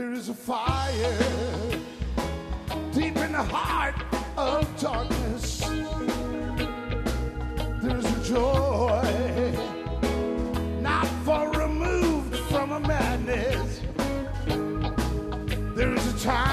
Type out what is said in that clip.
There is a fire deep in the heart of darkness. There is a joy not far removed from a madness. There is a time